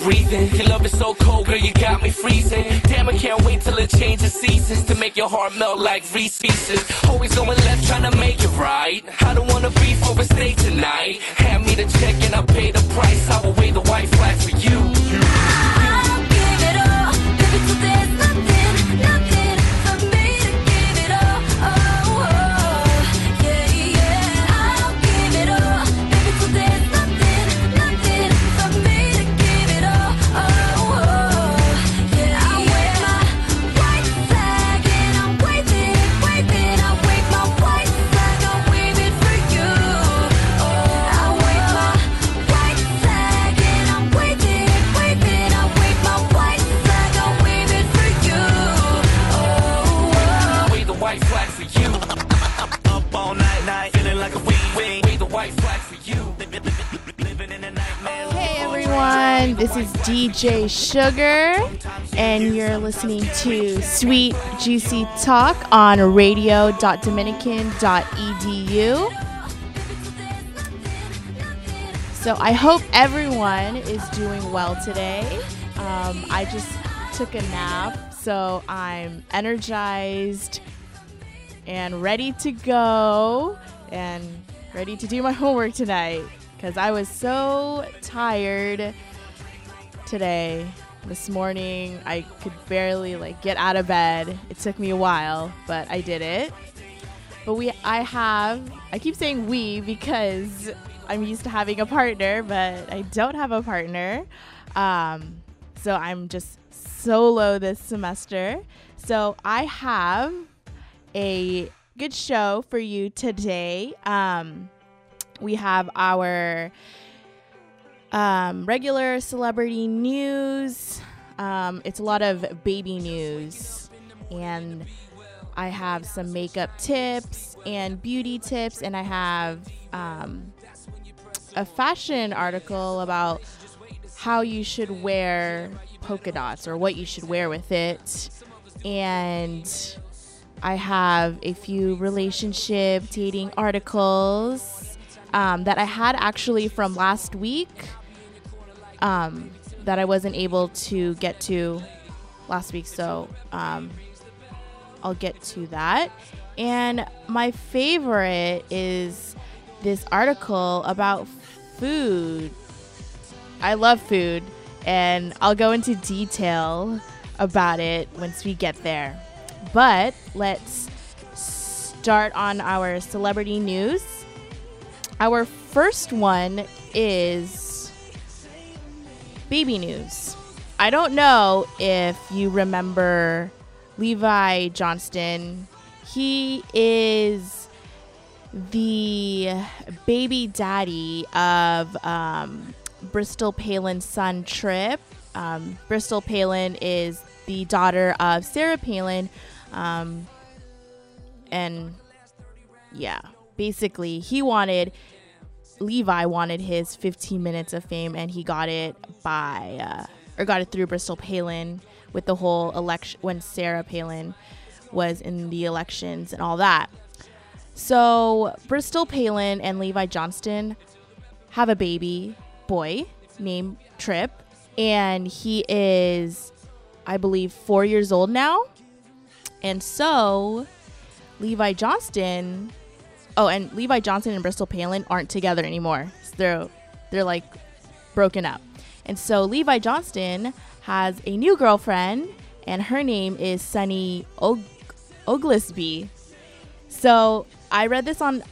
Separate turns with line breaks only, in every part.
breathing. Your love is so cold, girl, you got me freezing. Damn, I can't wait till it changes seasons to make your heart melt like Reese's. Always going left, trying to make it right. I don't wanna beef over steak tonight. Hand me the check and I'll pay the price. I will wave the white flag for you.
I'll give it all, baby, till there's nothing for me to give it all. Oh, yeah, yeah. I'll give it all, baby, till there's nothing for me to give it all. Oh, yeah, I wave my white flag and I'm waving. I wave my white flag, I'm waving for you. I wave my white flag and I'm waving. I wave my white flag, I'm waving for you.
Wave the white flag for you. Up all night, feeling like a wing. Wave the white flag for you. Living in a nightmare.
Hey everyone, this is DJ Sugar, and you're listening to Sweet Juicy Talk on radio.dominican.edu. So I hope everyone is doing well today. I just took a nap, so I'm energized and ready to go and ready to do my homework tonight because I was so tired today. This morning I could barely get out of bed. It took me a while, but I did it. But I keep saying we because I'm used to having a partner, but I don't have a partner. So I'm just solo this semester. So I have a good show for you today. We have our regular celebrity news. It's a lot of baby news. And I have some makeup tips and beauty tips. And I have a fashion article about how you should wear polka dots or what you should wear with it. And I have a few relationship dating articles that I had actually from last week that I wasn't able to get to last week. So I'll get to that. And my favorite is this article about food. I love food, and I'll go into detail about it once we get there. But let's start on our celebrity news. Our first one is baby news. I don't know if you remember Levi Johnston. He is the baby daddy of Bristol Palin's son, Trip. Bristol Palin is the daughter of Sarah Palin. And yeah, basically Levi wanted his 15 minutes of fame, and he got it got it through Bristol Palin with the whole election when Sarah Palin was in the elections and all that. So Bristol Palin and Levi Johnston have a baby boy named Trip, and he is, I believe, 4 years old now. And so Levi Johnston and Bristol Palin aren't together anymore. So they're like broken up. And so Levi Johnston has a new girlfriend, and her name is Sunny Oglesby. So I read this on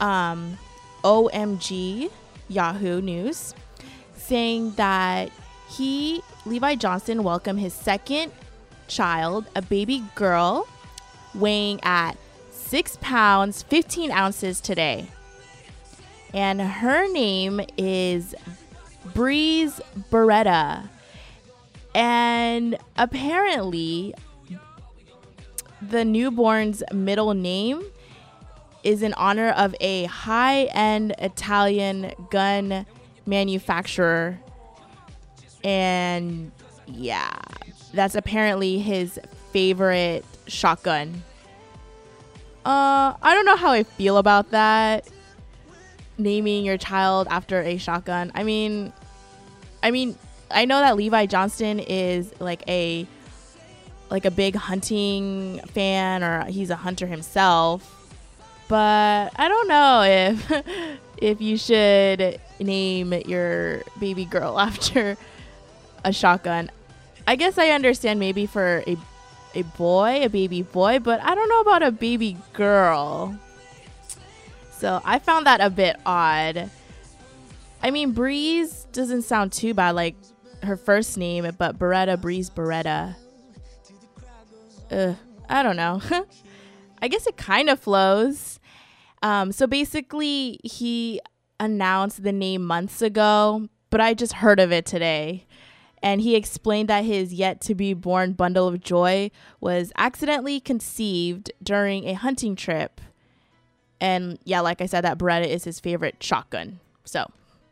OMG Yahoo News, saying that Levi Johnston welcomed his second child, a baby girl, weighing at 6 pounds, 15 ounces today. And her name is Breeze Beretta. And apparently, the newborn's middle name is in honor of a high-end Italian gun manufacturer. And yeah, that's apparently his favorite shotgun. I don't know how I feel about that. Naming your child after a shotgun. I mean, I know that Levi Johnston is like a big hunting fan, or he's a hunter himself. But I don't know if if you should name your baby girl after a shotgun. I guess I understand maybe for a baby boy, but I don't know about a baby girl. So I found that a bit odd. I mean, Breeze doesn't sound too bad, like her first name, but Beretta, Breeze Beretta. I don't know. I guess it kind of flows. So basically, he announced the name months ago, but I just heard of it today. And he explained that his yet-to-be-born bundle of joy was accidentally conceived during a hunting trip. And yeah, like I said, that Beretta is his favorite shotgun. So,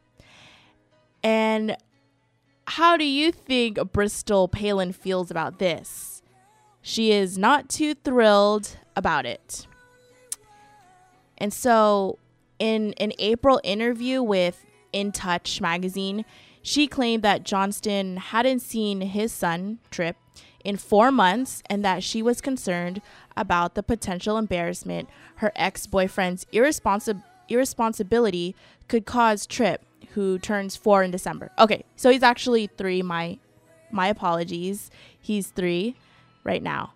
and how do you think Bristol Palin feels about this? She is not too thrilled about it. And so, in an April interview with In Touch magazine, she claimed that Johnston hadn't seen his son, Trip, in 4 months, and that she was concerned about the potential embarrassment her ex-boyfriend's irresponsibility could cause Trip, who turns 4 in December. Okay, so he's actually 3. My apologies. He's 3 right now.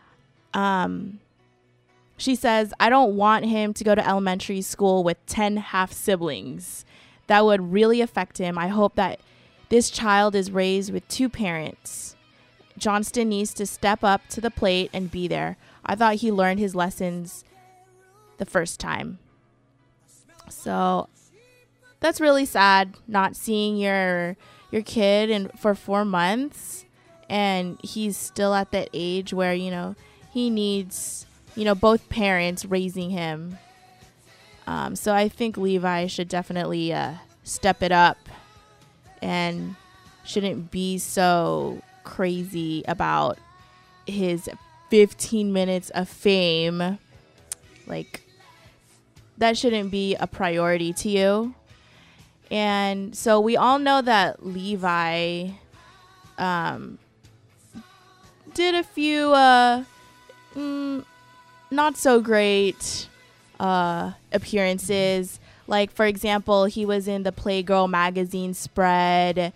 She says, I don't want him to go to elementary school with 10 half siblings. That would really affect him. I hope that this child is raised with 2 parents. Johnston needs to step up to the plate and be there. I thought he learned his lessons the first time. So that's really sad, not seeing your kid for 4 months, and he's still at that age where, you know, he needs, you know, both parents raising him. So I think Levi should definitely step it up and shouldn't be so crazy about his 15 minutes of fame. Like, that shouldn't be a priority to you. And so we all know that Levi did a few not so great appearances. Like, for example, he was in the Playgirl magazine spread.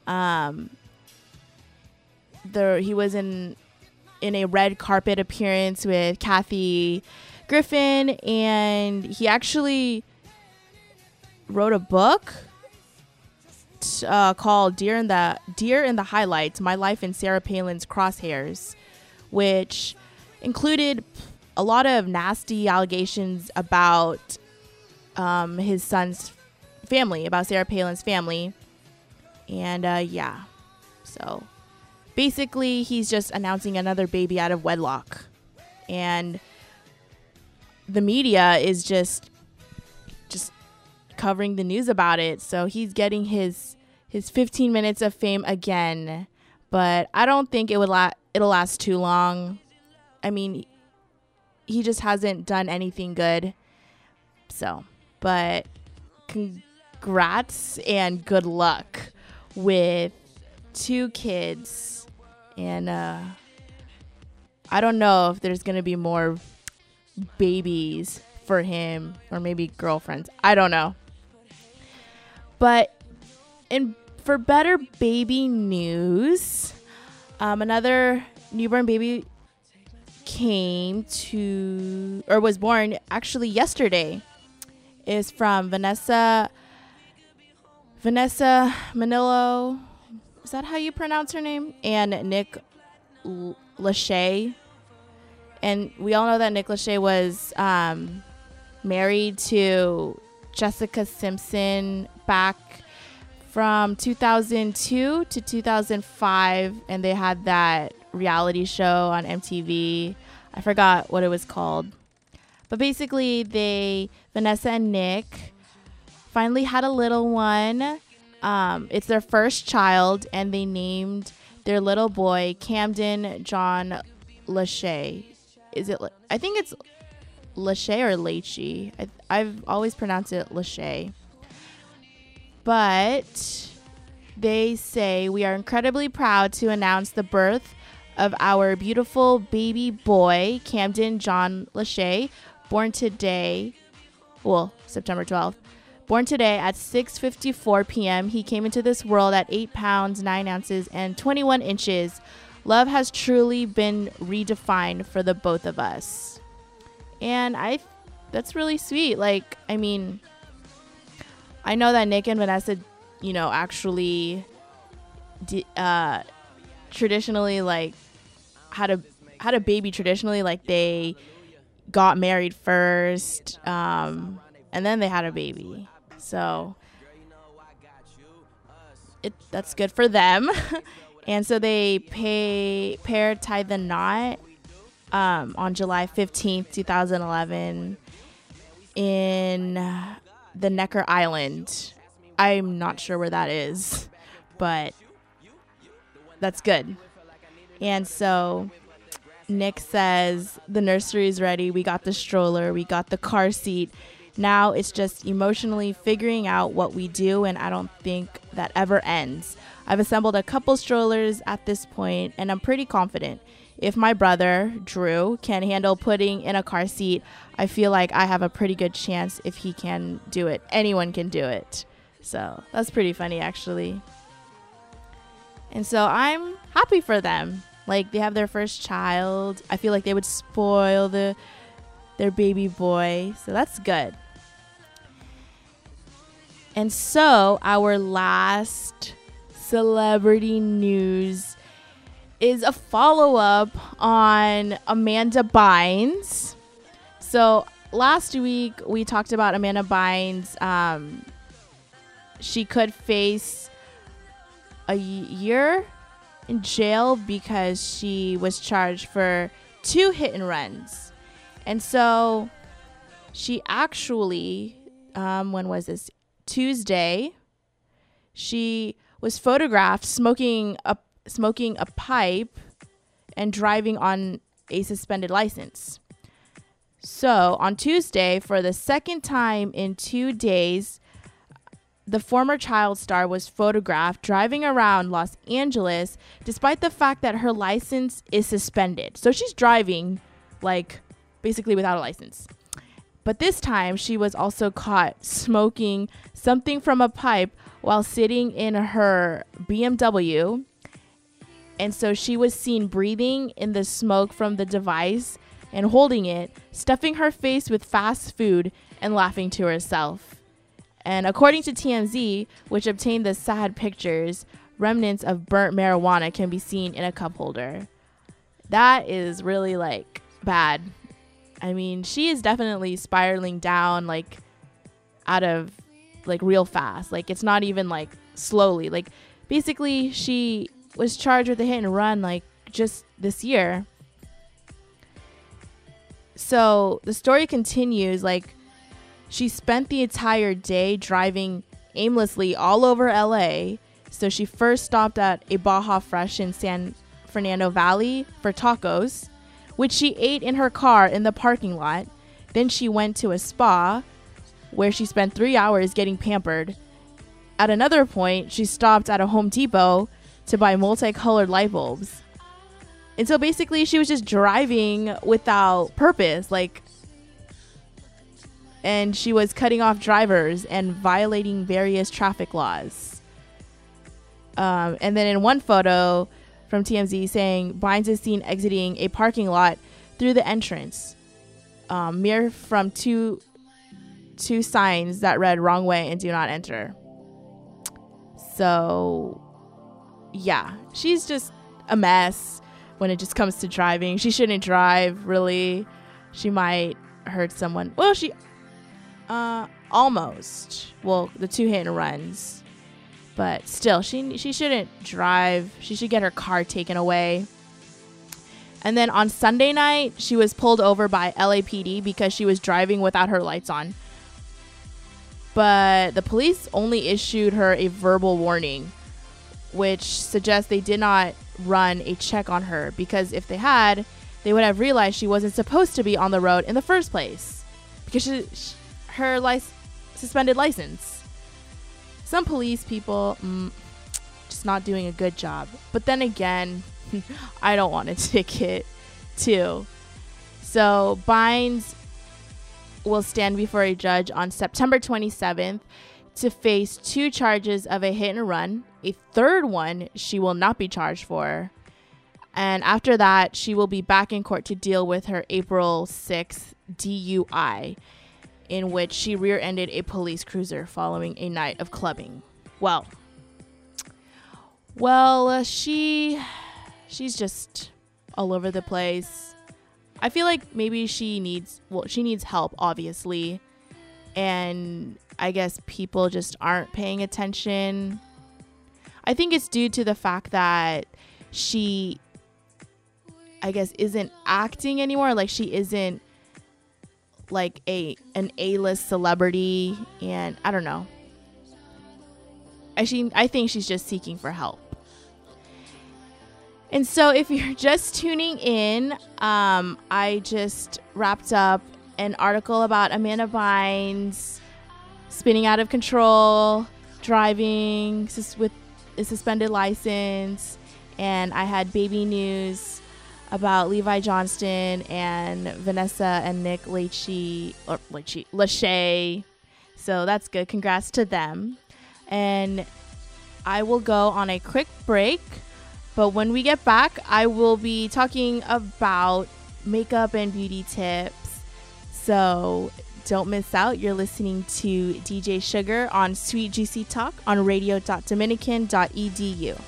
He was in a red carpet appearance with Kathy Griffin, and he actually wrote a book called Deer in the Highlights: My Life in Sarah Palin's Crosshairs, which included a lot of nasty allegations about his son's family, about Sarah Palin's family. And yeah, so basically he's just announcing another baby out of wedlock, and the media is just covering the news about it. So he's getting his 15 minutes of fame again, but I don't think it'll last too long. I mean, he just hasn't done anything good. So, but congrats and good luck with 2 kids. And I don't know if there's going to be more babies for him, or maybe girlfriends. I don't know. But for better baby news, another newborn baby was born actually yesterday. Is from Vanessa Manillo. Is that how you pronounce her name? And Nick Lachey. And we all know that Nick Lachey was married to Jessica Simpson back from 2002 to 2005, and they had that reality show on MTV. I forgot what it was called. But basically, Vanessa and Nick finally had a little one. It's their first child, and they named their little boy Camden John Lachey. I think it's Lachey or Lachey. I've always pronounced it Lachey. But they say, we are incredibly proud to announce the birth of our beautiful baby boy, Camden John Lachey, born today, September 12th. Born today at 6:54 p.m. He came into this world at 8 pounds, 9 ounces, and 21 inches. Love has truly been redefined for the both of us. And that's really sweet. Like, I mean, I know that Nick and Vanessa, actually traditionally, like, had a baby traditionally. Like, they got married first, and then they had a baby. So that's good for them. And so they tied the knot on July 15th, 2011 in the Necker Island. I'm not sure where that is, but that's good. And so Nick says, the nursery is ready. We got the stroller. We got the car seat. Now it's just emotionally figuring out what we do, and I don't think that ever ends. I've assembled a couple strollers at this point, and I'm pretty confident. If my brother, Drew, can handle putting in a car seat, I feel like I have a pretty good chance if he can do it. Anyone can do it. So that's pretty funny, actually. And so I'm happy for them. Like, they have their first child. I feel like they would spoil their baby boy. So that's good. And so our last celebrity news is a follow-up on Amanda Bynes. So last week we talked about Amanda Bynes. She could face a year in jail because she was charged for 2 hit and runs. And so she actually, when was this? Tuesday, she was photographed smoking a pipe and driving on a suspended license. So on Tuesday, for the second time in 2 days, the former child star was photographed driving around Los Angeles despite the fact that her license is suspended. So she's driving, like, basically without a license. But this time, she was also caught smoking something from a pipe while sitting in her BMW. And so she was seen breathing in the smoke from the device and holding it, stuffing her face with fast food and laughing to herself. And according to TMZ, which obtained the sad pictures, remnants of burnt marijuana can be seen in a cup holder. That is really, like, bad. I mean, she is definitely spiraling down, like, out of, like, real fast. Like, it's not even, like, slowly. Like, basically, she was charged with a hit and run, like, just this year. So the story continues, like, she spent the entire day driving aimlessly all over LA. So she first stopped at a Baja Fresh in San Fernando Valley for tacos, which she ate in her car in the parking lot. Then she went to a spa where she spent 3 hours getting pampered. At another point, she stopped at a Home Depot to buy multicolored light bulbs. And so basically she was just driving without purpose, like, and she was cutting off drivers and violating various traffic laws. And then in one photo from TMZ saying Bynes is seen exiting a parking lot through the entrance, mirror from two signs that read wrong way and do not enter. So yeah, she's just a mess when it just comes to driving. She shouldn't drive, really. She might hurt someone. Well, she almost. Well, the 2 hit and runs. But still, she shouldn't drive. She should get her car taken away. And then on Sunday night, she was pulled over by LAPD because she was driving without her lights on. But the police only issued her a verbal warning, which suggests they did not run a check on her, because if they had, they would have realized she wasn't supposed to be on the road in the first place because her suspended license. Some police people, just not doing a good job. But then again, I don't want a ticket too. So Bynes will stand before a judge on September 27th to face 2 charges of a hit and run. A third one she will not be charged for. And after that, she will be back in court to deal with her April 6th DUI, in which she rear-ended a police cruiser following a night of clubbing. Well, she's just all over the place. I feel like maybe she needs help, obviously. And I guess people just aren't paying attention. I think it's due to the fact that she, I guess, isn't acting anymore. Like, she isn't like an A-list celebrity, and I don't know. I think she's just seeking for help. And so if you're just tuning in, I just wrapped up an article about Amanda Bynes spinning out of control, driving with a suspended license, and I had baby news about Levi Johnston and Vanessa and Nick Lachey. So that's good. Congrats to them. And I will go on a quick break. But when we get back, I will be talking about makeup and beauty tips. So don't miss out. You're listening to DJ Sugar on Sweet Juicy Talk on radio.dominican.edu.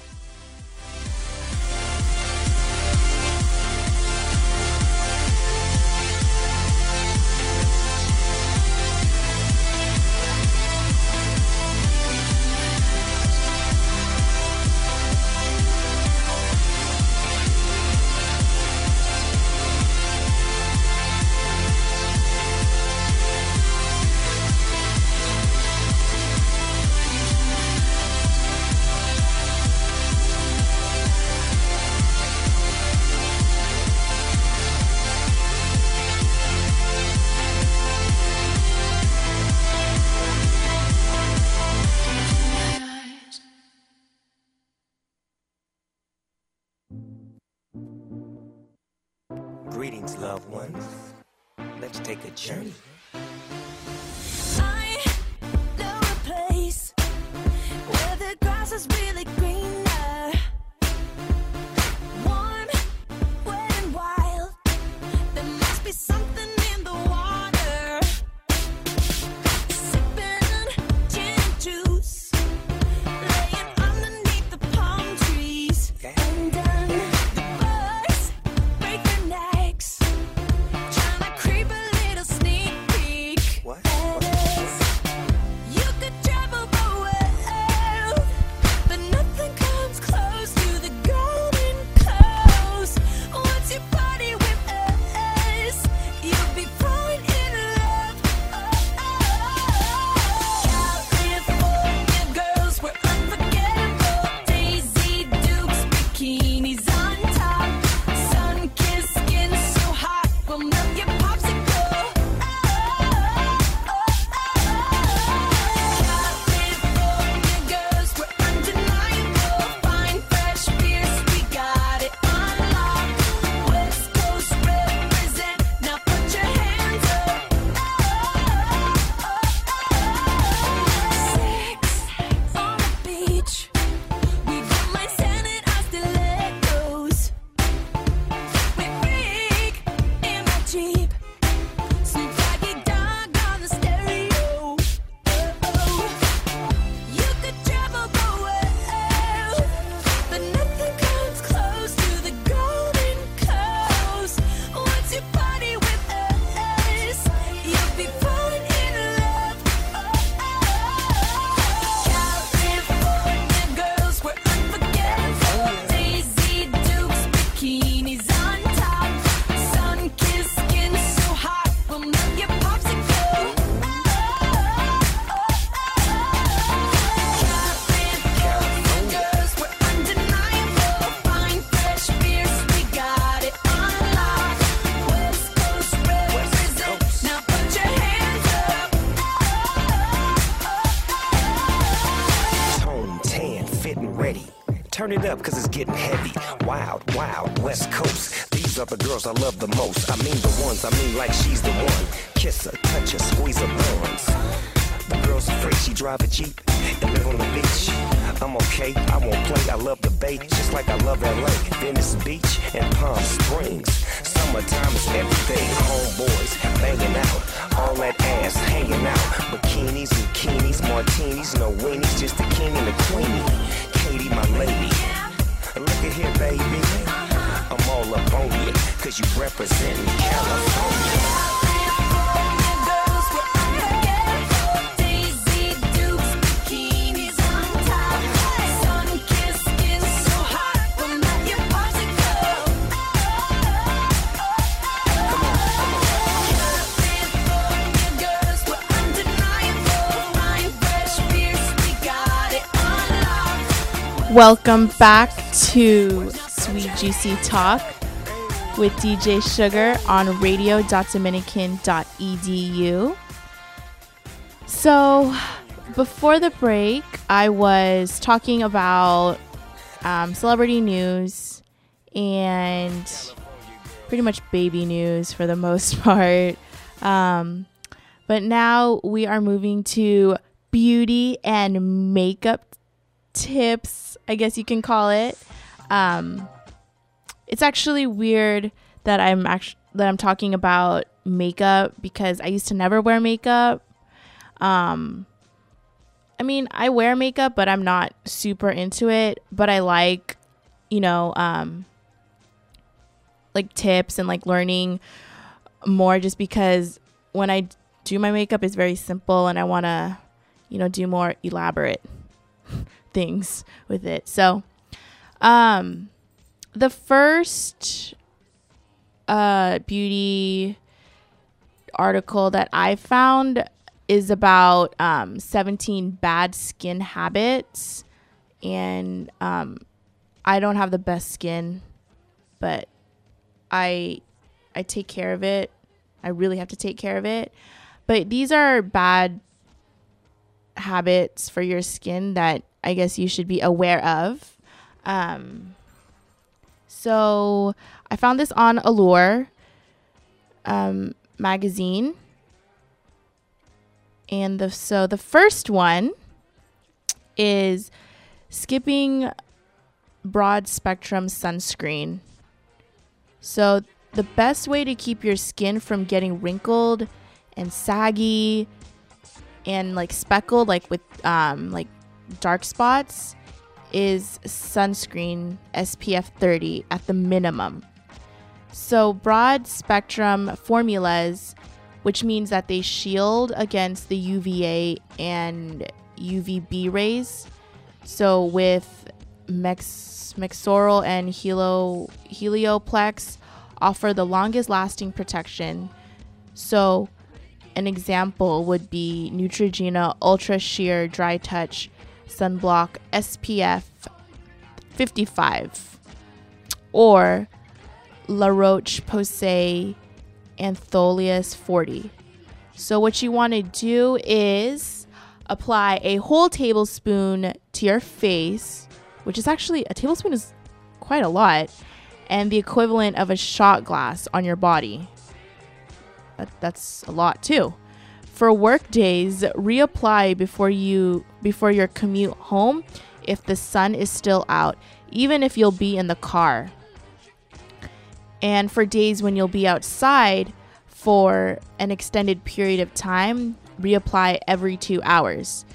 Greetings, loved ones. Let's take a journey.
I know a place where the grass is really greener. Warm, wet and wild. There must be something in the water. Sipping gin and juice, laying underneath the palm trees.
Okay.
And the birds break their necks, trying to creep a little sneak
Turn it up, cause it's getting heavy. Wild, wild, West Coast. These are the girls I love the most. I mean the ones, I mean like she's the one. Kiss her, touch her, squeeze her buns. The girl's afraid she drive a Jeep and live on the beach. I'm okay, I won't play, I love the bay, just like I love LA, Venice Beach, and Palm Springs. Summertime is everything, homeboys banging out, all that ass hanging out. Bikinis, bikinis, martinis, no weenies, just the king and the queenie. Katie, my lady, look at here, baby. I'm all up on you, cause you representing California.
Welcome back to Sweet Juicy Talk with DJ Sugar on radio.dominican.edu. So, before the break, I was talking about celebrity news and pretty much baby news for the most part. But now we are moving to beauty and makeup tips, I guess you can call it. It's actually weird that I'm talking about makeup because I used to never wear makeup. I mean, I wear makeup, but I'm not super into it. But I like, like tips and like learning more, just because when I do my makeup, it's very simple, and I want to, do more elaborate things with it. So the first beauty article that I found is about 17 bad skin habits, and I don't have the best skin, but I take care of it. I really have to take care of it. But these are bad habits for your skin that I guess you should be aware of. So I found this on Allure magazine. And the first one is skipping broad spectrum sunscreen. So the best way to keep your skin from getting wrinkled and saggy and like speckled, like with like dark spots, is sunscreen SPF 30 at the minimum. So broad spectrum formulas, which means that they shield against the UVA and UVB rays. So with Mexoryl and Helioplex offer the longest lasting protection. So an example would be Neutrogena Ultra Sheer Dry Touch Sunblock SPF 55 or La Roche-Posay Antholius 40. So what you want to do is apply a whole tablespoon to your face, which is actually, a tablespoon is quite a lot, and the equivalent of a shot glass on your body. That's a lot too. For work days, reapply before your commute home if the sun is still out, even if you'll be in the car. And for days when you'll be outside for an extended period of time, reapply every 2 hours.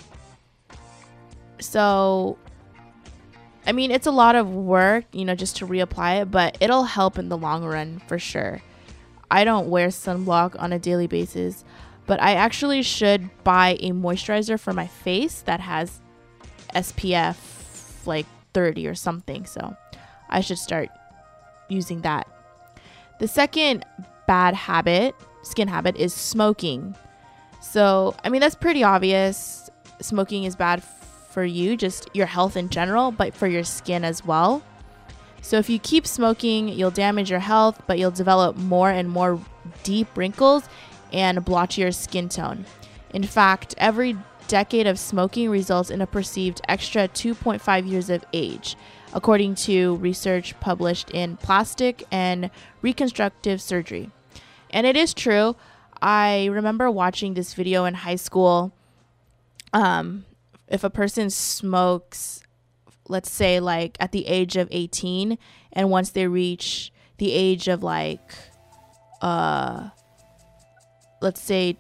So, I mean, it's a lot of work, just to reapply it, but it'll help in the long run for sure. I don't wear sunblock on a daily basis, but I actually should buy a moisturizer for my face that has SPF like 30 or something. So I should start using that. The second bad skin habit, is smoking. So, I mean, that's pretty obvious. Smoking is bad for you, just your health in general, but for your skin as well. So if you keep smoking, you'll damage your health, but you'll develop more and more deep wrinkles and blotchier skin tone. In fact, every decade of smoking results in a perceived extra 2.5 years of age, according to research published in Plastic and Reconstructive Surgery. And it is true. I remember watching this video in high school. If a person smokes, let's say like at the age of 18, and once they reach the age of like, let's say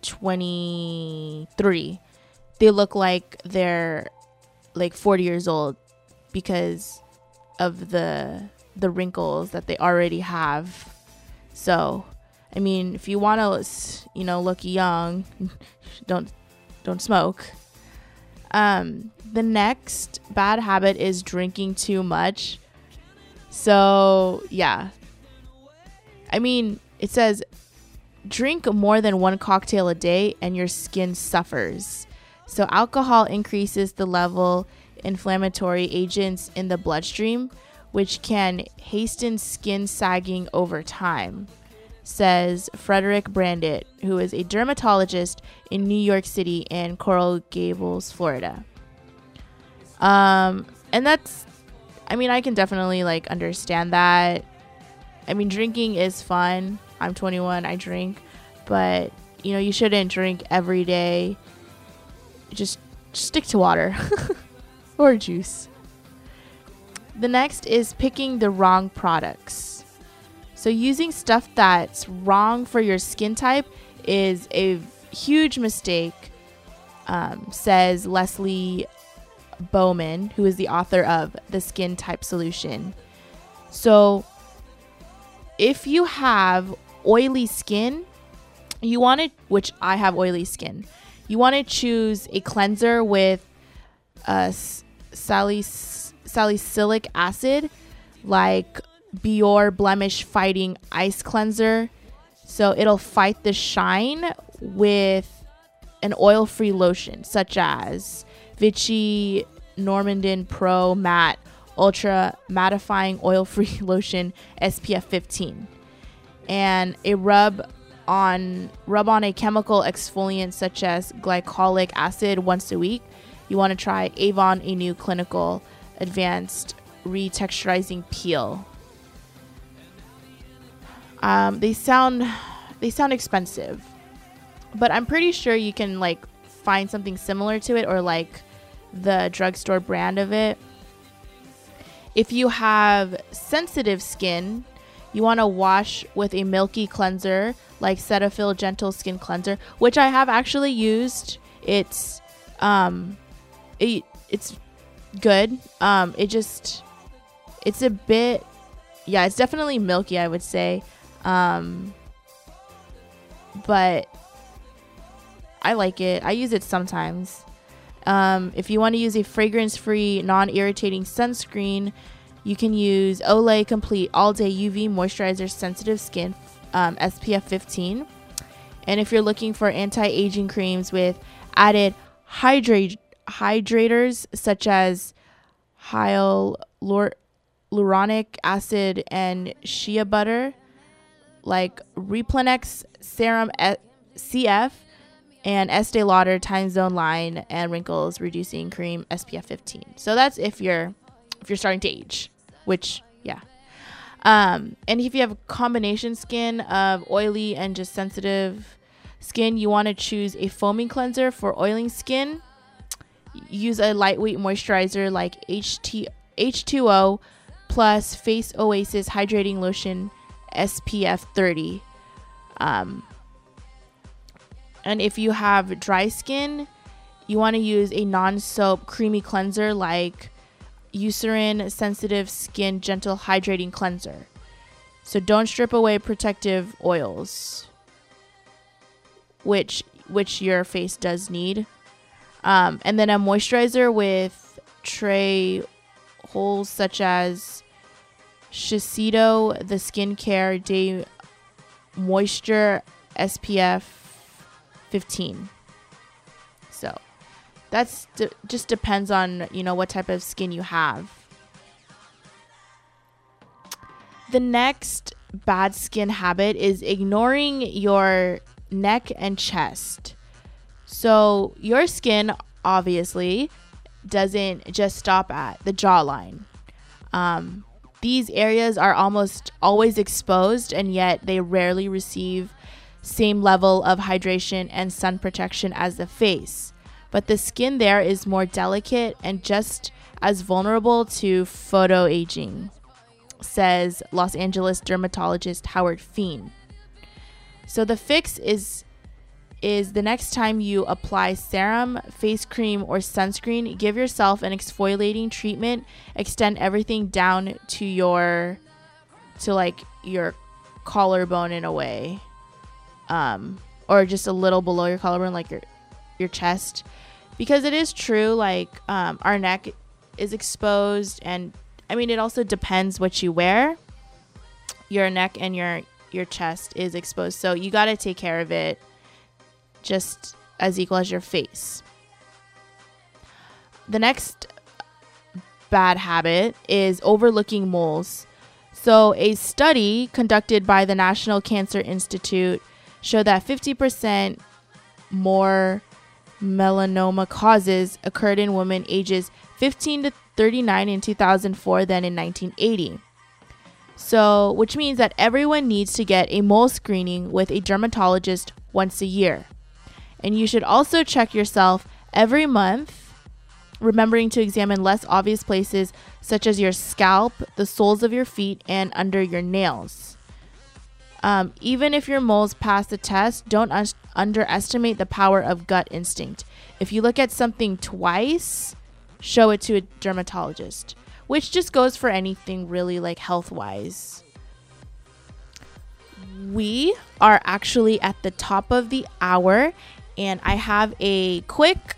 23, they look like they're like 40 years old because of the wrinkles that they already have. So, I mean, if you want to, look young, don't smoke. The next bad habit is drinking too much. So, yeah. I mean, it says drink more than one cocktail a day and your skin suffers. So alcohol increases the level inflammatory agents in the bloodstream, which can hasten skin sagging over time, says Frederick Brandit, who is a dermatologist in New York City and Coral Gables, Florida. And that's, I mean, I can definitely like understand that. I mean, drinking is fun. I'm 21, I drink, but you shouldn't drink every day. Just stick to water or juice. The next is picking the wrong products. So using stuff that's wrong for your skin type is a huge mistake, says Leslie Bowman, who is the author of The Skin Type Solution. So if you have oily skin, which I have oily skin, you want to choose a cleanser with salicylic acid, like Biore Blemish Fighting Ice Cleanser. So it'll fight the shine with an oil-free lotion, such as Vichy Normandin Pro Matte Ultra Mattifying Oil-Free Lotion SPF 15. And a rub on a chemical exfoliant such as glycolic acid once a week. You want to try Avon A New Clinical Advanced Retexturizing Peel. They sound expensive, but I'm pretty sure you can like find something similar to it, or like the drugstore brand of it. If you have sensitive skin, you want to wash with a milky cleanser like Cetaphil Gentle Skin Cleanser, which I have actually used. It's it's good. It's a bit, yeah, it's definitely milky, I would say. But I like it. I use it sometimes. If you want to use a fragrance-free, non-irritating sunscreen, you can use Olay Complete All Day UV Moisturizer Sensitive Skin SPF 15. And if you're looking for anti-aging creams with added hydrators such as hyaluronic acid and shea butter, like Replenex Serum CF and Estee Lauder Time Zone Line and Wrinkles Reducing Cream SPF 15. So that's if you're starting to age, which, yeah. And if you have a combination skin of oily and just sensitive skin, you want to choose a foaming cleanser for oiling skin. Use a lightweight moisturizer like H2O plus Face Oasis Hydrating Lotion SPF 30. And if you have dry skin, you want to use a non-soap creamy cleanser like Eucerin Sensitive Skin Gentle Hydrating Cleanser. So don't strip away protective oils, which your face does need. And then a moisturizer with tray holes such as Shiseido The Skincare Day Moisture SPF 15. So that's just depends on what type of skin you have. The next bad skin habit is ignoring your neck and chest. So your skin obviously, doesn't just stop at the jawline. These areas are almost always exposed, and yet they rarely receive same level of hydration and sun protection as the face. But the skin there is more delicate and just as vulnerable to photoaging, says Los Angeles dermatologist Howard Feen. So the fix is the next time you apply serum, face cream, or sunscreen, give yourself an exfoliating treatment. Extend everything down to your collarbone in a way, or just a little below your collarbone, like your chest, because it is true, like our neck is exposed, and I mean, it also depends what you wear. Your neck and your chest is exposed, so you got to take care of it just as equal as your face. The next bad habit is overlooking moles. So a study conducted by the National Cancer Institute showed that 50% more melanoma causes occurred in women ages 15 to 39 in 2004 than in 1980. So, which means that everyone needs to get a mole screening with a dermatologist once a year. And you should also check yourself every month, remembering to examine less obvious places such as your scalp, the soles of your feet, and under your nails. Even if your moles pass the test, don't underestimate the power of gut instinct. If you look at something twice, show it to a dermatologist, which just goes for anything really, like health-wise. We are actually at the top of the hour, and I have a quick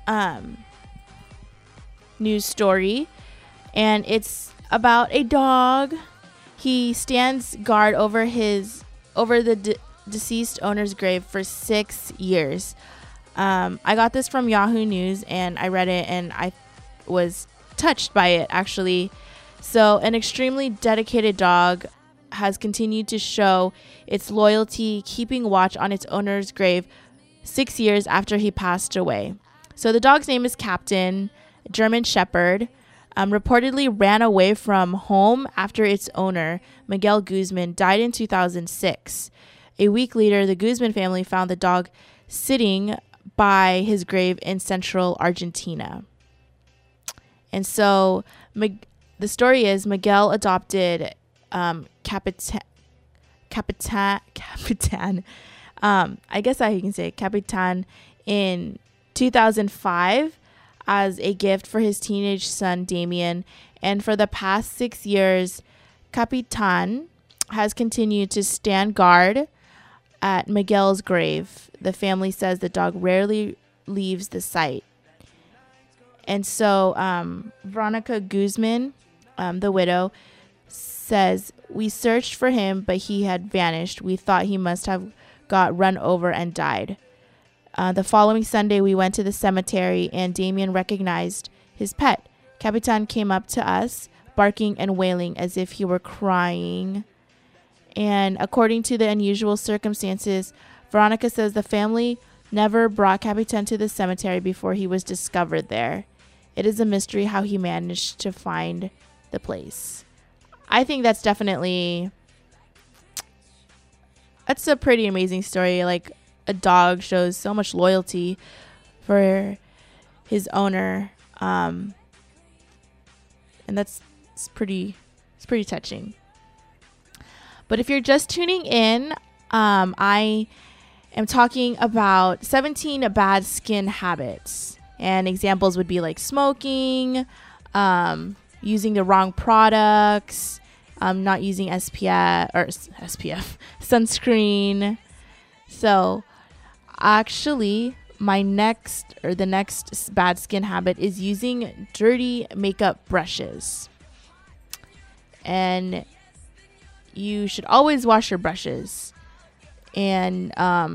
news story, and it's about a dog. He stands guard over the deceased owner's grave for 6 years. I got this from Yahoo News, and I read it, and I was touched by it, actually. So an extremely dedicated dog has continued to show its loyalty, keeping watch on its owner's grave 6 years after he passed away. So the dog's name is Captain, German Shepherd. Reportedly ran away from home after its owner, Miguel Guzman, died in 2006. A week later, the Guzman family found the dog sitting by his grave in central Argentina. And so the story is Miguel adopted Capitan, I guess I can say Capitan, in 2005 as a gift for his teenage son Damien, and for the past 6 years, Capitan has continued to stand guard at Miguel's grave. The family says the dog rarely leaves the site. And so Veronica Guzman, the widow, says, "We searched for him, but he had vanished. We thought he must have got run over and died. The following Sunday, we went to the cemetery, and Damien recognized his pet. Capitan came up to us, barking and wailing as if he were crying. And according to the unusual circumstances, Veronica says the family never brought Capitan to the cemetery before he was discovered there. It is a mystery how he managed to find the place." I think that's a pretty amazing story. Like, a dog shows so much loyalty for his owner, and it's pretty touching. But if you're just tuning in, I am talking about 17 bad skin habits, and examples would be like smoking, using the wrong products, not using SPF sunscreen. So actually, the next bad skin habit is using dirty makeup brushes. And you should always wash your brushes. And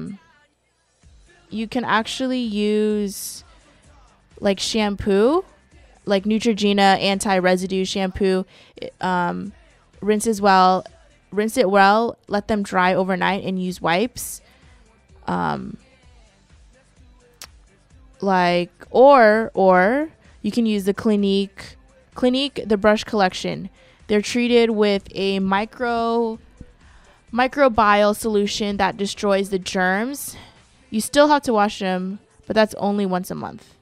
you can actually use like shampoo, like Neutrogena anti-residue shampoo. Rinse it well, let them dry overnight, and use wipes. like, or you can use the Clinique, the brush collection. They're treated with a microbial solution that destroys the germs. You still have to wash them, but that's only once a month.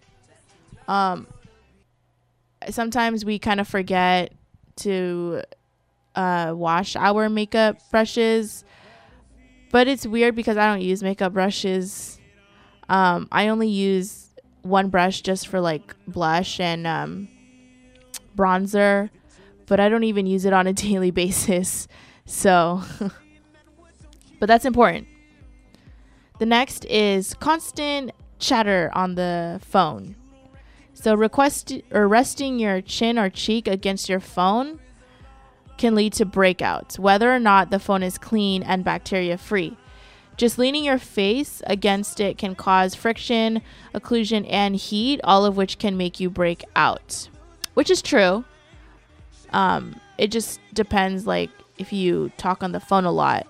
Sometimes we kind of forget to wash our makeup brushes, but it's weird because I don't use makeup brushes. I only use one brush just for like blush and bronzer, but I don't even use it on a daily basis. So, but that's important. The next is constant chatter on the phone. So resting your chin or cheek against your phone can lead to breakouts, whether or not the phone is clean and bacteria free. Just leaning your face against it can cause friction, occlusion, and heat, all of which can make you break out, which is true. It just depends, like, if you talk on the phone a lot.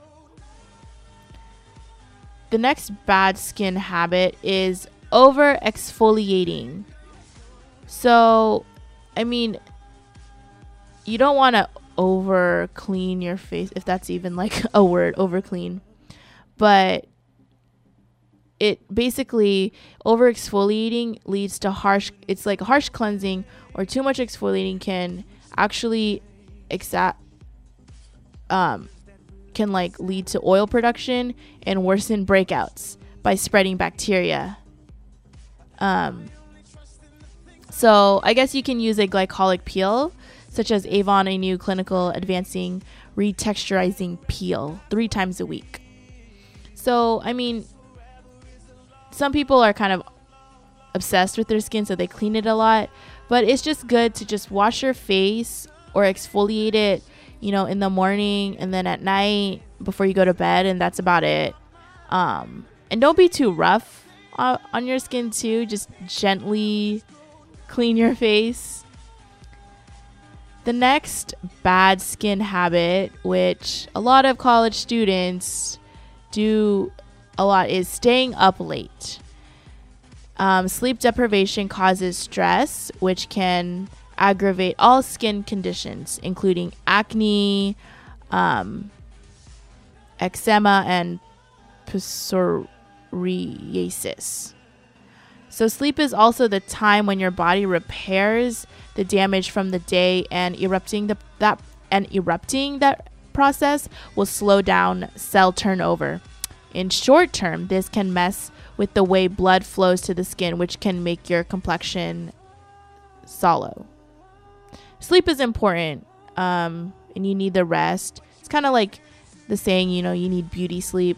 The next bad skin habit is over exfoliating. So, I mean, you don't want to over clean your face, if that's even like a word, over clean. But it basically, over exfoliating leads to harsh cleansing, or too much exfoliating can actually can like lead to oil production and worsen breakouts by spreading bacteria. So I guess you can use a glycolic peel, such as Avon, a new clinical advancing retexturizing peel 3 times a week. So, I mean, some people are kind of obsessed with their skin, so they clean it a lot, but it's just good to just wash your face or exfoliate it, in the morning and then at night before you go to bed, and that's about it. And don't be too rough on your skin too. Just gently clean your face. The next bad skin habit, which a lot of college students do a lot, is staying up late. Sleep deprivation causes stress, which can aggravate all skin conditions, including acne, eczema, and psoriasis. So sleep is also the time when your body repairs the damage from the day, and erupting that process will slow down cell turnover. In short term, this can mess with the way blood flows to the skin, which can make your complexion sallow. Sleep is important, and you need the rest. It's kind of like the saying, you need beauty sleep.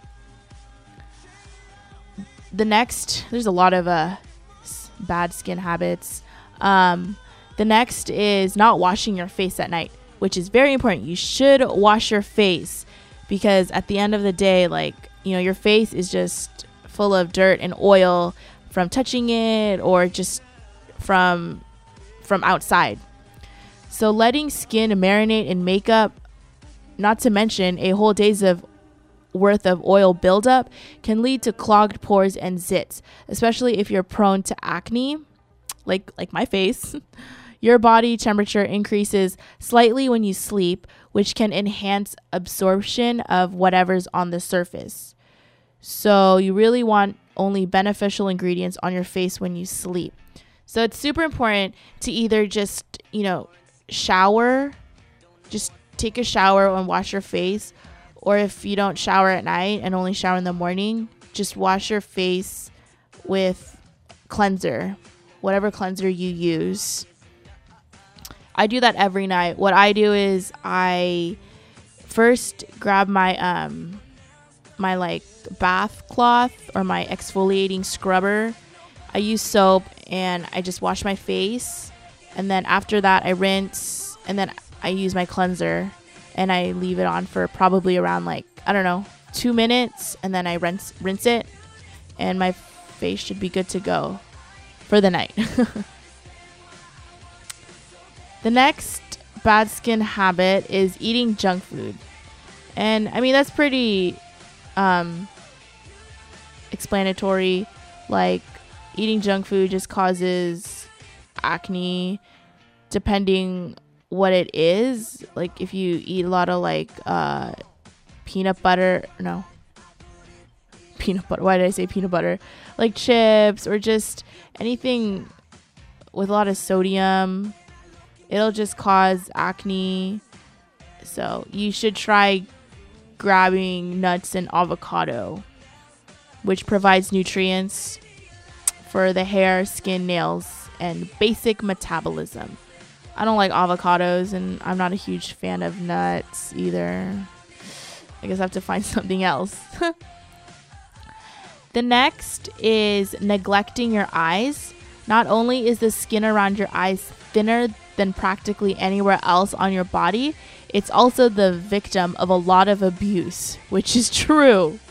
There's a lot of bad skin habits. The next is not washing your face at night, which is very important. You should wash your face, because at the end of the day, your face is just full of dirt and oil from touching it, or just from outside. So letting skin marinate in makeup, not to mention a whole day's worth of oil buildup, can lead to clogged pores and zits, especially if you're prone to acne, like my face. Your body temperature increases slightly when you sleep, which can enhance absorption of whatever's on the surface. So you really want only beneficial ingredients on your face when you sleep. So it's super important to either just, shower, just take a shower and wash your face. Or if you don't shower at night and only shower in the morning, just wash your face with cleanser, whatever cleanser you use. I do that every night. What I do is I first grab my my bath cloth or my exfoliating scrubber. I use soap and I just wash my face, and then after that I rinse, and then I use my cleanser and I leave it on for probably around 2 minutes, and then I rinse it, and my face should be good to go for the night. The next bad skin habit is eating junk food. And I mean, that's pretty explanatory. eating junk food just causes acne, depending what it is. Like if you eat a lot of like peanut butter, why did I say peanut butter? Like chips or just anything with a lot of sodium, it'll just cause acne. So you should try grabbing nuts and avocado, which provides nutrients for the hair, skin, nails, and basic metabolism. I don't like avocados, and I'm not a huge fan of nuts either. I guess I have to find something else. The next is neglecting your eyes. Not only is the skin around your eyes thinner than practically anywhere else on your body, it's also the victim of a lot of abuse, which is true.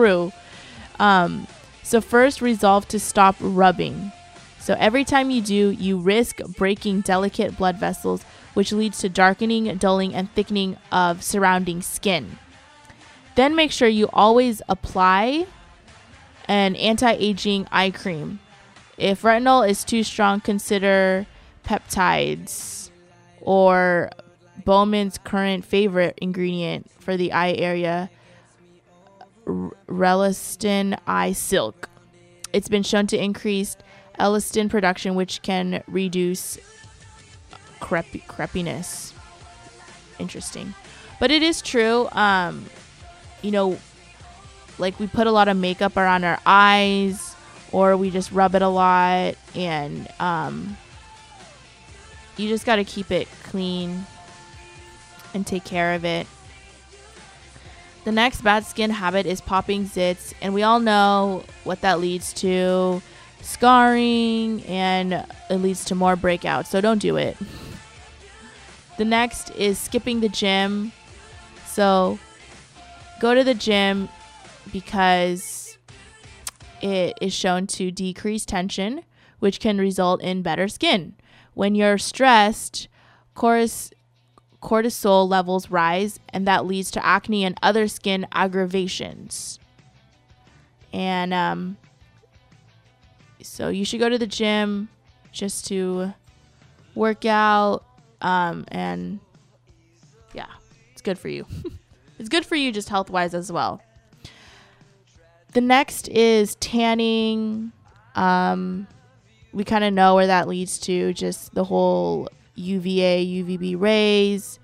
So first, resolve to stop rubbing. So every time you do, you risk breaking delicate blood vessels, which leads to darkening, dulling, and thickening of surrounding skin. Then make sure you always apply an anti-aging eye cream. If retinol is too strong, consider peptides or Bowman's current favorite ingredient for the eye area, Relistin Eye Silk. It's been shown to increase elastin production, which can reduce crepiness. Interesting. But it is true. Like we put a lot of makeup around our eyes, or we just rub it a lot, and you just got to keep it clean and take care of it. The next bad skin habit is popping zits, and we all know what that leads to: scarring, and it leads to more breakouts, so don't do it. The next is skipping the gym. So go to the gym because it is shown to decrease tension, which can result in better skin. When you're stressed, cortisol levels rise, and that leads to acne and other skin aggravations. And so you should go to the gym just to work out, and yeah, it's good for you. It's good for you just health-wise as well. The next is tanning. We kind of know where that leads to, just the whole UVB rays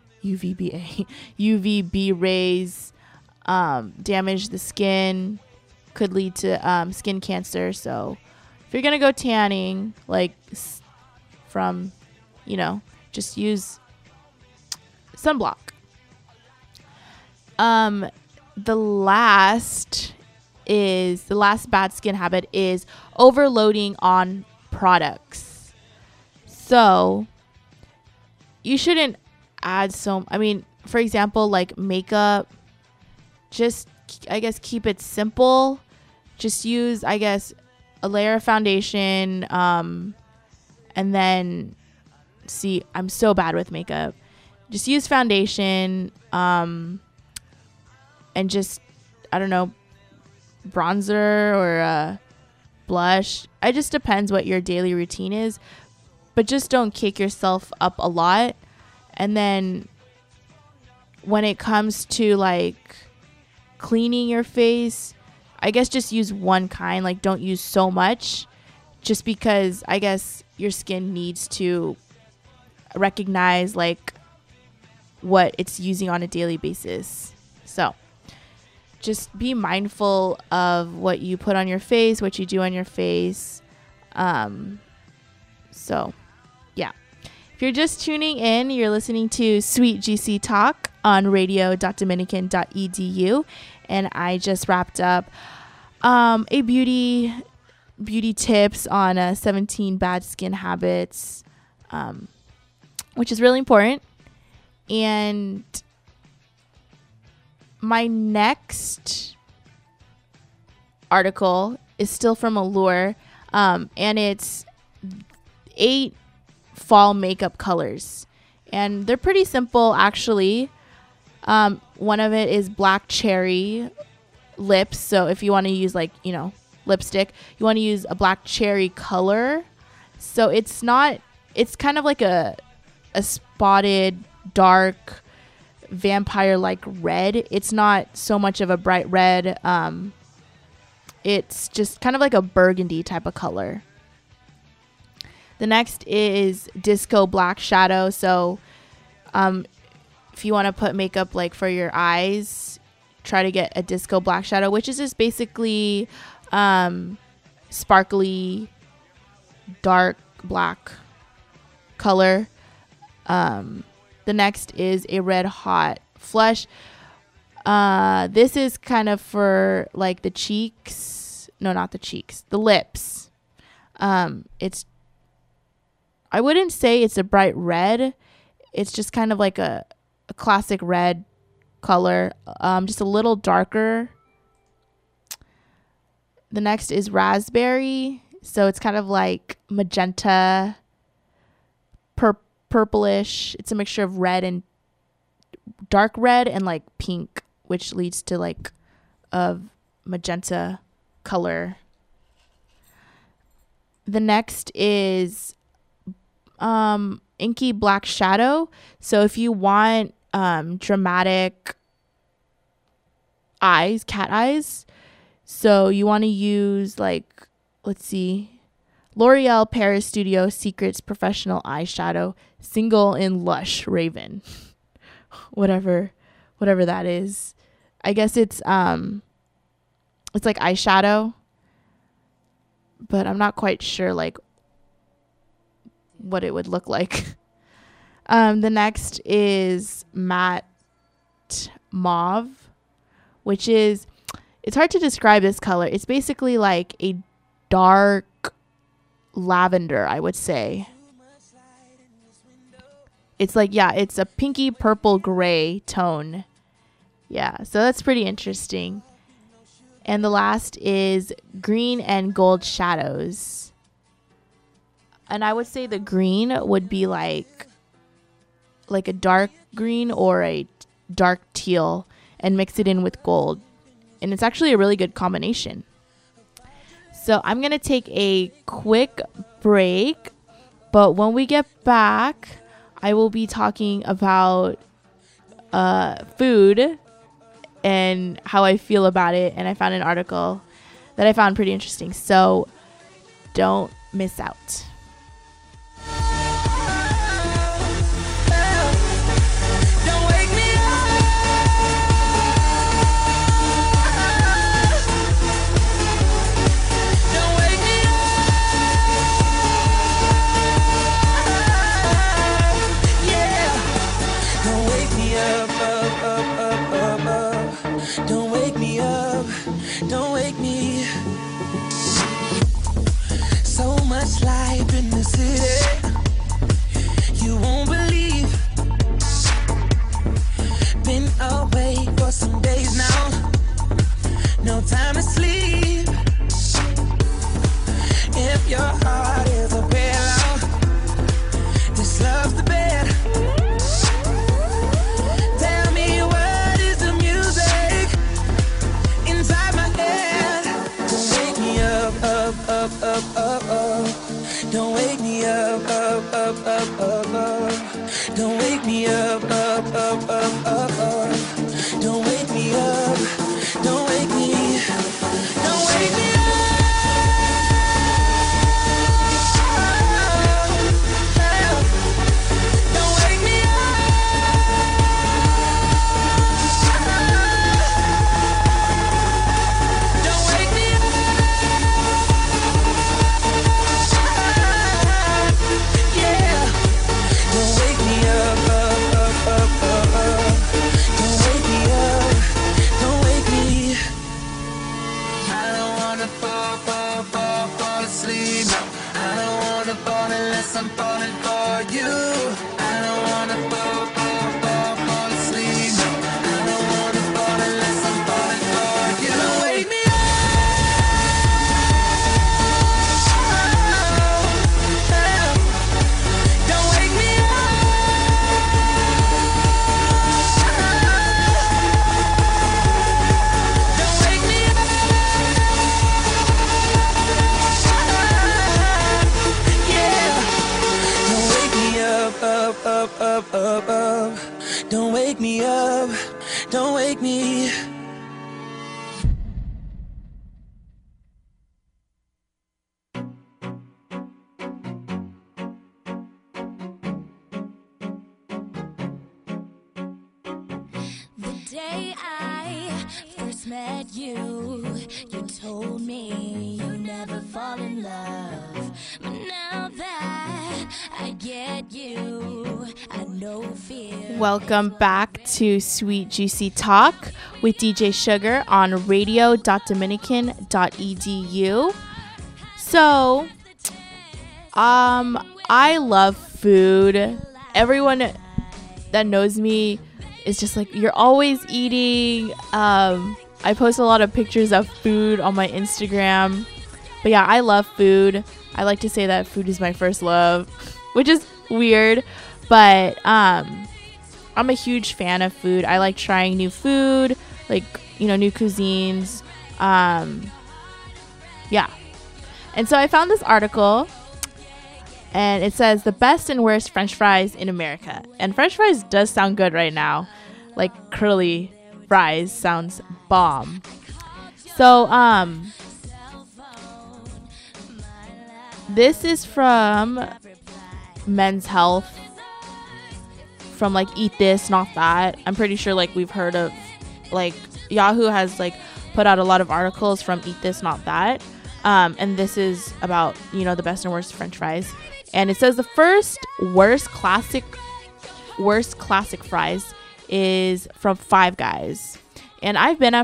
damage the skin, could lead to skin cancer. So if you're gonna go tanning, like from, just use sunblock. The last bad skin habit is overloading on products. So you shouldn't add for example, like makeup, just, I guess, keep it simple. Just use, I guess, a layer of foundation, and then I'm so bad with makeup. Just use foundation, and just, I don't know, bronzer or blush. It just depends what your daily routine is, but just don't kick yourself up a lot. And then when it comes to like cleaning your face, I guess just use one kind. Like, don't use so much, just because I guess your skin needs to recognize like what it's using on a daily basis. So just be mindful of what you put on your face, what you do on your face. So yeah. If you're just tuning in, you're listening to Sweet GC Talk on radio.dominican.edu, and I just wrapped up a beauty tips on 17 bad skin habits, which is really important. And my next article is still from Allure, and it's 8 fall makeup colors, and they're pretty simple actually. One of it is black cherry lips, so if you want to use like lipstick, you want to use a black cherry color. So it's kind of like a spotted dark vampire like red. It's not so much of a bright red. It's just kind of like a burgundy type of color. The next is Disco Black Shadow. So if you want to put makeup like for your eyes, try to get a Disco Black Shadow, which is just basically sparkly dark black color. The next is a Red Hot Flush. This is kind of for like the cheeks. No, not the cheeks. The lips. I wouldn't say it's a bright red. It's just kind of like a classic red color. Just a little darker. The next is Raspberry. So it's kind of like magenta, purplish. It's a mixture of red and dark red and like pink, which leads to like a magenta color. The next is Inky Black Shadow. So if you want dramatic eyes, cat eyes, so you want to use like, let's see, L'Oreal Paris Studio Secrets Professional Eyeshadow Single in Lush Raven. whatever that is. I guess it's like eyeshadow, but I'm not quite sure like what it would look like. The next is Matte Mauve, which is, it's hard to describe this color. It's basically like a dark lavender, I would say. It's like, yeah, it's a pinky purple gray tone. Yeah, so that's pretty interesting. And the last is Green and Gold Shadows. And I would say the green would be like a dark green or a dark teal and mix it in with gold. And it's actually a really good combination. So I'm going to take a quick break. But when we get back, I will be talking about food and how I feel about it. And I found an article that I found pretty interesting. So don't miss out.
Life in the city, you won't believe. Been away for some days now, no time to sleep. If your heart is a pillow, this love's the bed. Tell me what is the music inside my head. Don't wake me up, up, up, up, up, up. Don't wake me up, up, up, up, up, up. Don't wake me up, up, up, up, up, up. Don't wake me up, don't wake me, don't wake me up. Don't wake me up. Don't wake me up. I'm falling for you. I don't wanna fall asleep. I don't wanna fall unless I'm falling for you. Don't wake me up. Don't wake me up. Don't wake me up. up, up, up, up, up. Don't wake me up, don't wake me.
The day I first met you, you told me you never fall in love. But now that I get you, I know fear.
Welcome back to Sweet Juicy Talk with DJ Sugar on radio.dominican.edu. So, I love food. Everyone that knows me is just like, you're always eating. I post a lot of pictures of food on my Instagram. But yeah, I love food. I like to say that food is my first love, which is weird. But I'm a huge fan of food. I like trying new food, like, new cuisines. Yeah. And so I found this article, and it says the best and worst French fries in America. And French fries does sound good right now. Like curly fries sounds bomb. So, this is from Men's Health, from like Eat This, Not That. I'm pretty sure like we've heard of, like Yahoo has like put out a lot of articles from Eat This, Not That. And this is about, the best and worst French fries. And it says the worst classic fries is from Five Guys. And I've eaten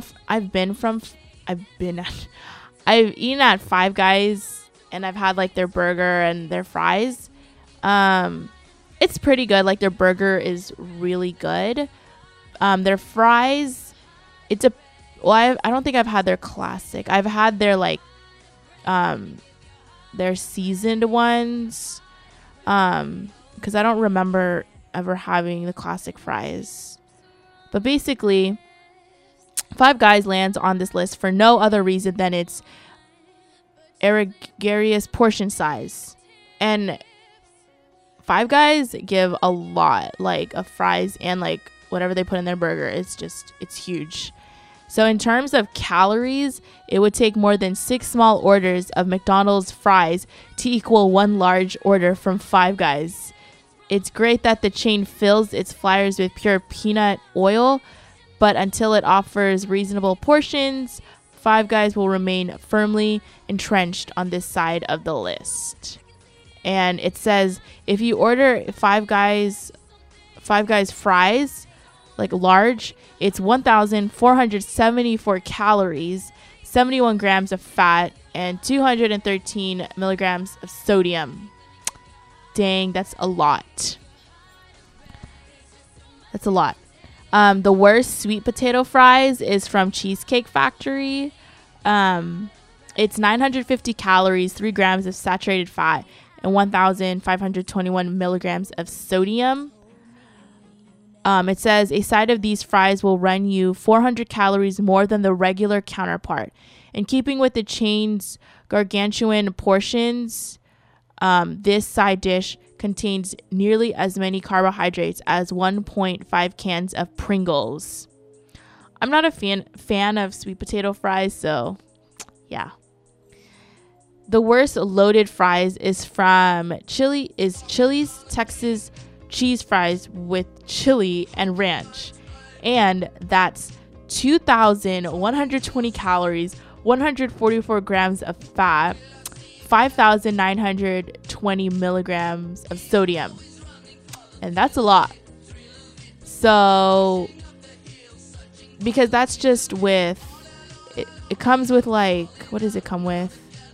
at Five Guys, and I've had like their burger and their fries. It's pretty good. Like their burger is really good. Their fries, I don't think I've had their classic. I've had their like their seasoned ones, because I don't remember ever having the classic fries. But basically, Five Guys lands on this list for no other reason than its egregious portion size. And Five Guys give a lot, like, of fries and like whatever they put in their burger. It's huge. So in terms of calories, it would take more than 6 small orders of McDonald's fries to equal 1 large order from Five Guys. It's great that the chain fills its flyers with pure peanut oil, but until it offers reasonable portions, Five Guys will remain firmly entrenched on this side of the list. And it says if you order Five Guys fries, like large, it's 1,474 calories, 71 grams of fat, and 213 milligrams of sodium. Dang, that's a lot. That's a lot. The worst sweet potato fries is from Cheesecake Factory. It's 950 calories, 3 grams of saturated fat, and 1,521 milligrams of sodium. It says a side of these fries will run you 400 calories more than the regular counterpart. In keeping with the chain's gargantuan portions, this side dish contains nearly as many carbohydrates as 1.5 cans of Pringles. I'm not a fan of sweet potato fries, so yeah. The worst loaded fries is from Chili's Texas cheese fries with chili and ranch, and that's 2,120 calories, 144 grams of fat, 5,920 milligrams of sodium, and that's a lot. So because that's just with it comes with like, what does it come with?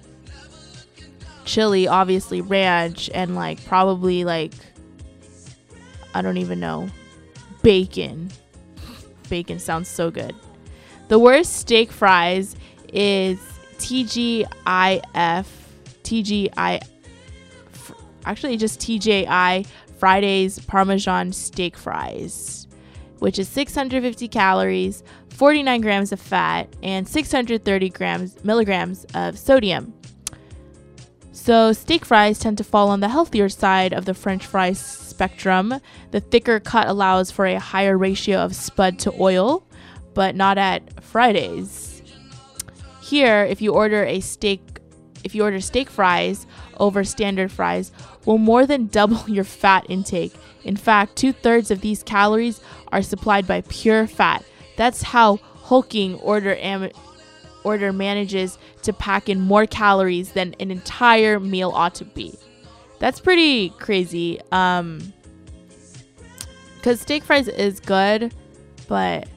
Chili, obviously, ranch, and like probably like, I don't even know, bacon. Bacon sounds so good. The worst steak fries is TGI Fridays Parmesan steak fries, which is 650 calories, 49 grams of fat, and 630 milligrams of sodium. So steak fries tend to fall on the healthier side of the French fries spectrum. The thicker cut allows for a higher ratio of spud to oil, but not at Fridays. Here, if you order steak fries over standard fries, will more than double your fat intake. In fact, 2/3 of these calories are supplied by pure fat. That's how hulking order manages to pack in more calories than an entire meal ought to be. That's pretty crazy. Because steak fries is good, but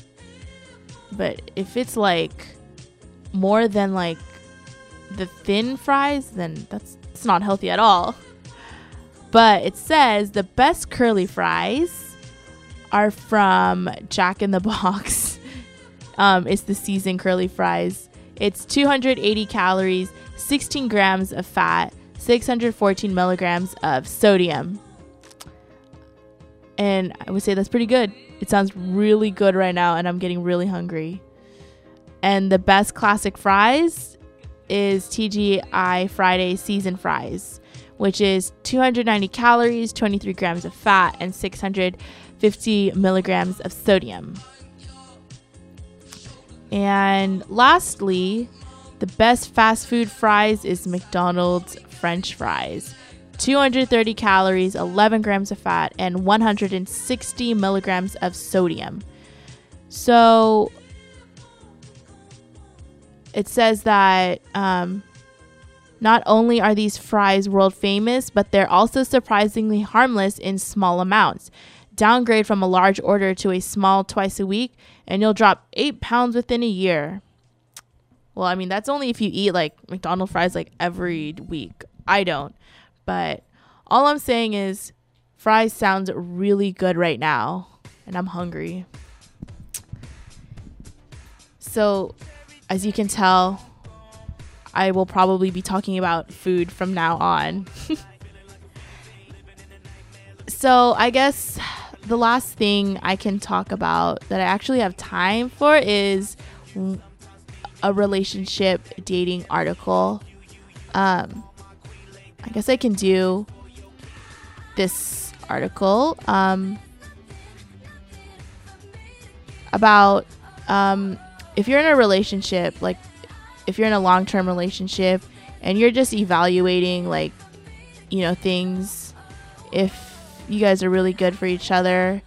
if it's like more than like the thin fries, then it's not healthy at all. But it says the best curly fries are from Jack in the Box. It's the seasoned curly fries. It's 280 calories, 16 grams of fat, 614 milligrams of sodium. And I would say that's pretty good. It sounds really good right now, and I'm getting really hungry. And the best classic fries is TGI Friday seasoned fries, which is 290 calories, 23 grams of fat, and 650 milligrams of sodium. And lastly, the best fast food fries is McDonald's French fries. 230 calories, 11 grams of fat, and 160 milligrams of sodium. So it says that not only are these fries world famous, but they're also surprisingly harmless in small amounts. Downgrade from a large order to a small twice a week, and you'll drop 8 pounds within a year. Well, I mean, that's only if you eat like McDonald's fries like every week. I don't. But all I'm saying is fries sounds really good right now, and I'm hungry. So, as you can tell, I will probably be talking about food from now on. So, I guess the last thing I can talk about that I actually have time for is a relationship dating article. I guess I can do this article about if you're in a relationship, like if you're in a long-term relationship and you're just evaluating like, you know, things, if you guys are really good for each other.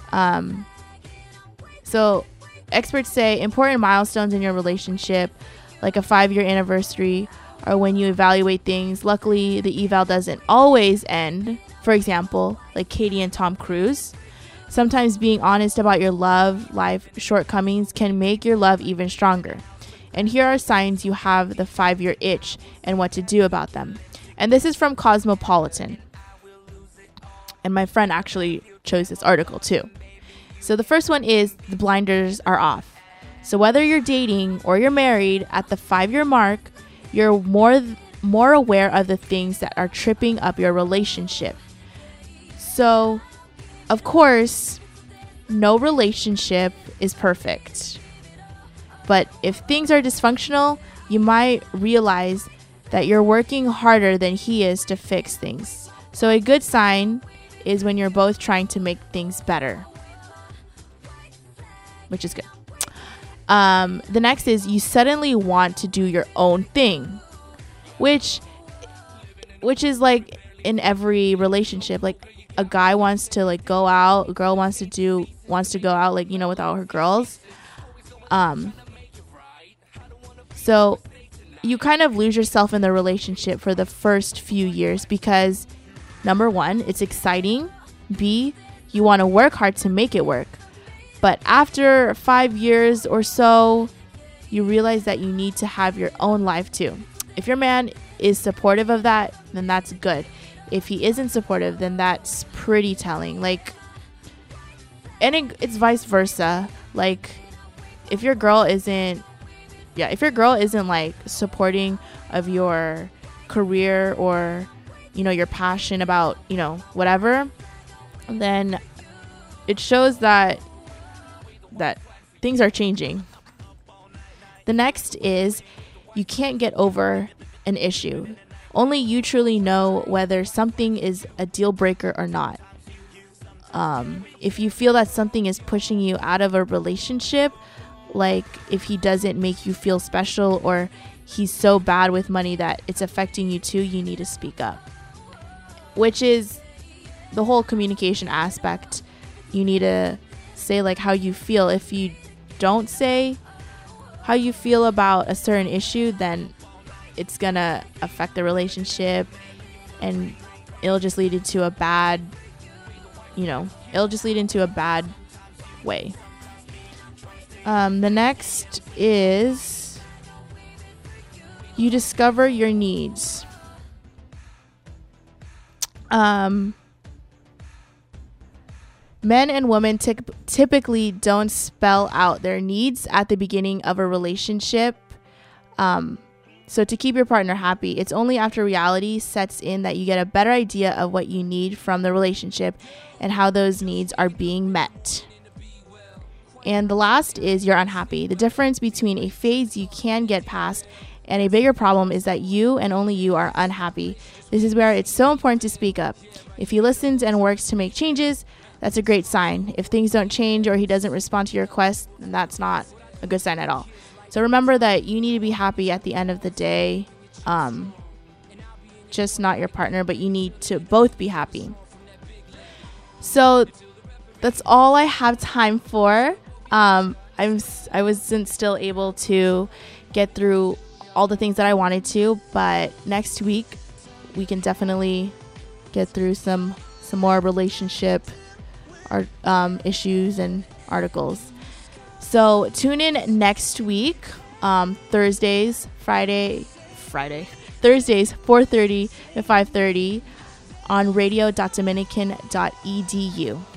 So experts say important milestones in your relationship, like a 5-year anniversary, or when you evaluate things. Luckily, the eval doesn't always end. For example, like Katie and Tom Cruise. Sometimes being honest about your love life shortcomings can make your love even stronger. And here are signs you have the 5-year itch and what to do about them. And this is from Cosmopolitan. And my friend actually chose this article too. So the first one is the blinders are off. So whether you're dating or you're married, at the 5-year mark, you're more aware of the things that are tripping up your relationship. So, of course, no relationship is perfect. But if things are dysfunctional, you might realize that you're working harder than he is to fix things. So a good sign is when you're both trying to make things better, which is good. The next is you suddenly want to do your own thing, which is like in every relationship. Like a guy wants to like go out, a girl wants to go out, like, you know, with all her girls. So you kind of lose yourself in the relationship for the first few years because, number one, it's exciting. B, you want to work hard to make it work. But after 5 years or so, you realize that you need to have your own life too. If your man is supportive of that, then that's good. If he isn't supportive, then that's pretty telling. Like, and it's vice versa. Like, if your girl isn't like supporting of your career or, you know, your passion about, you know, whatever, then it shows that things are changing. The next is you can't get over an issue. Only you truly know whether something is a deal breaker or not. If you feel that something is pushing you out of a relationship, like if he doesn't make you feel special or he's so bad with money that it's affecting you too, you need to speak up. Which is the whole communication aspect. You need to say like how you feel. If you don't say how you feel about a certain issue, then it's gonna affect the relationship and it'll just lead into a bad, it'll just lead into a bad way. The next is you discover your needs. Men and women typically don't spell out their needs at the beginning of a relationship. So to keep your partner happy, it's only after reality sets in that you get a better idea of what you need from the relationship and how those needs are being met. And the last is you're unhappy. The difference between a phase you can get past and a bigger problem is that you and only you are unhappy. This is where it's so important to speak up. If he listens and works to make changes, that's a great sign. If things don't change or he doesn't respond to your request, then that's not a good sign at all. So remember that you need to be happy at the end of the day. Just not your partner, but you need to both be happy. So that's all I have time for. I wasn't still able to get through all the things that I wanted to, but next week we can definitely get through some more relationship issues and articles. So tune in next week, Thursdays 4:30 to 5:30 on radio.dominican.edu.